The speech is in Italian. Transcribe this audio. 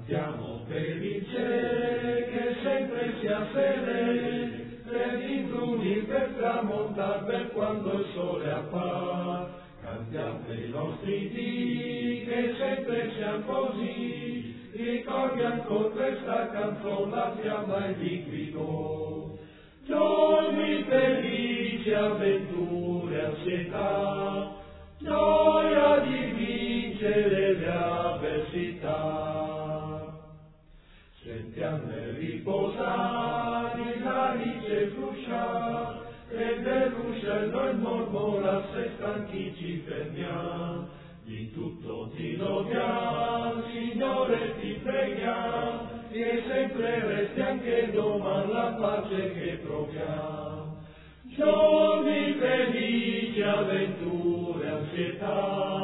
Cantiamo per il cielo che sempre sia fede, per intruni per tramontare per quando il sole appare. Cantiamo per i nostri dì che sempre sia così, ricordi ancora questa canzone, la fiamma e liquido. Giorni felici, avventure, ansietà, gioia di vincere le avversità. Sentiamo riposare la luce frusciare, e del ruscello il mormora, se stanchi ci fermiamo. Di tutto ti lodiamo, Signore ti preghiamo, e sempre resti anche domani la pace che proviamo. Giorni felici, avventure, ansietà,